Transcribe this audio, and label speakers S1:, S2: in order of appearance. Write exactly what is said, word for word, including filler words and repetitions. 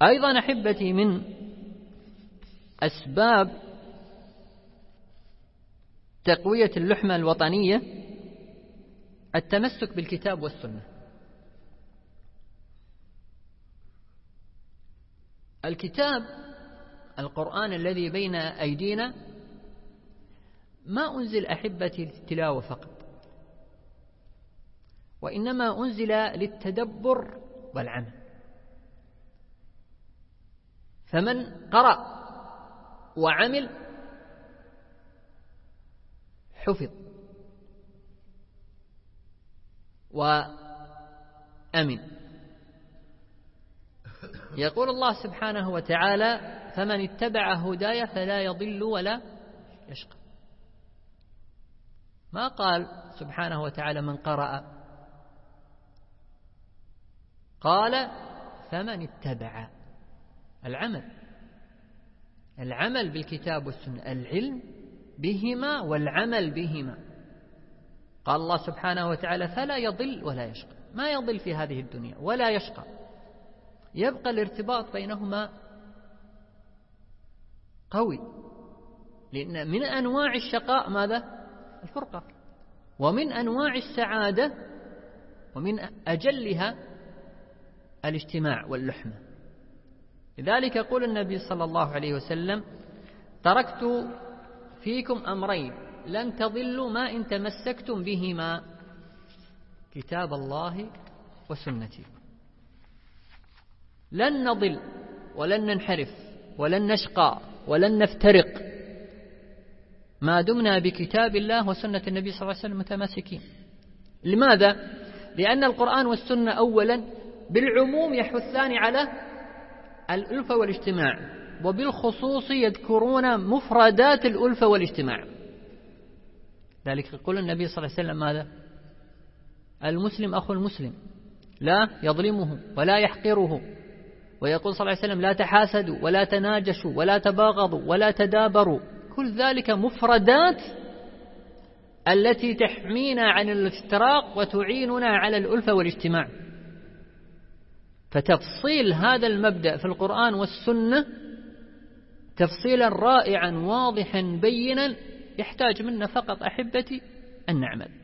S1: أيضا أحبتي من أسباب تقوية اللحمة الوطنية التمسك بالكتاب والسنة. الكتاب القرآن الذي بين أيدينا ما أنزل أحبتي للتلاوة فقط، وإنما أنزل للتدبر والعمل. فمن قرأ وعمل حفظ وأمن. يقول الله سبحانه وتعالى: فمن اتبع هداي فلا يضل ولا يشقى. ما قال سبحانه وتعالى من قرأ، قال فمن اتبع. العمل العمل بالكتاب والسنة، العلم بهما والعمل بهما. قال الله سبحانه وتعالى: فلا يضل ولا يشقى. ما يضل في هذه الدنيا ولا يشقى، يبقى الارتباط بينهما قوي، لأن من أنواع الشقاء ماذا؟ الفرقة. ومن أنواع السعادة ومن أجلها الاجتماع واللحمة. لذلك يقول النبي صلى الله عليه وسلم: تركت فيكم أمرين لن تضلوا ما إن تمسكتم بهما، كتاب الله وسنتي. لن نضل ولن ننحرف ولن نشقى ولن نفترق ما دمنا بكتاب الله وسنة النبي صلى الله عليه وسلم متماسكين. لماذا؟ لأن القرآن والسنة أولا بالعموم يحثان على الألفة والاجتماع، وبالخصوص يذكرون مفردات الألفة والاجتماع. ذلك يقول النبي صلى الله عليه وسلم ماذا؟ المسلم أخو المسلم لا يظلمه ولا يحقره. ويقول صلى الله عليه وسلم: لا تحاسدوا ولا تناجشوا ولا تباغضوا ولا تدابروا. كل ذلك مفردات التي تحمينا عن الافتراق وتعيننا على الألفة والاجتماع. فتفصيل هذا المبدأ في القرآن والسنة تفصيلا رائعا واضحا بينا يحتاج منا فقط أحبتي أن نعمل.